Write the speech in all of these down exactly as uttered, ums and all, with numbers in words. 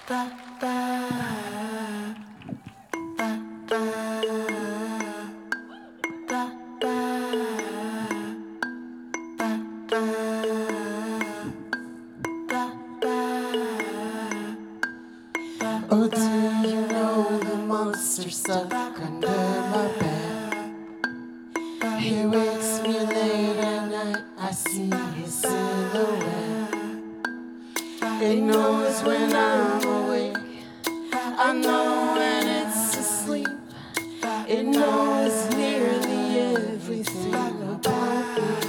Oh, do you know the monster stuck under my bed? He wakes me late at night, I see his silhouette. It knows when I'm awake, I know when it's asleep. It knows nearly everything about me.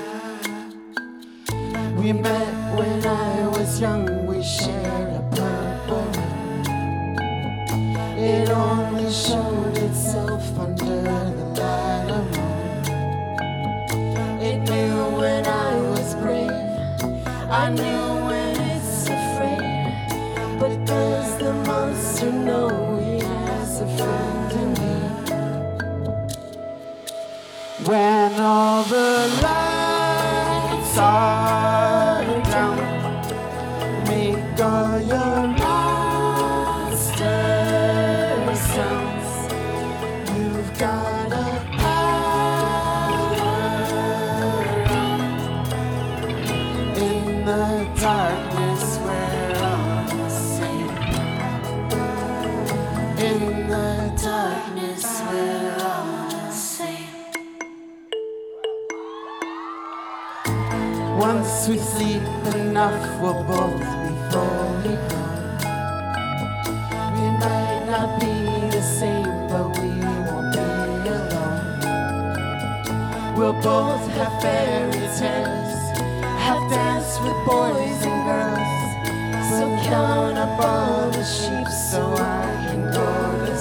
We met when I was young, we shared a purple moon. It only showed itself under the light of moon. It knew when I was brave, I knew when it's afraid. But does the monster know he has a friend in me? When all the lights are down, make all your monster sounds. You've got a power in the darkness where I'm safe. In the darkness where I'm safe. Once we sleep enough, we'll both be fully gone. We might not be the same, but we won't be alone. We'll both have fairy tales, have danced with boys and girls. So count up all the sheep so I can go to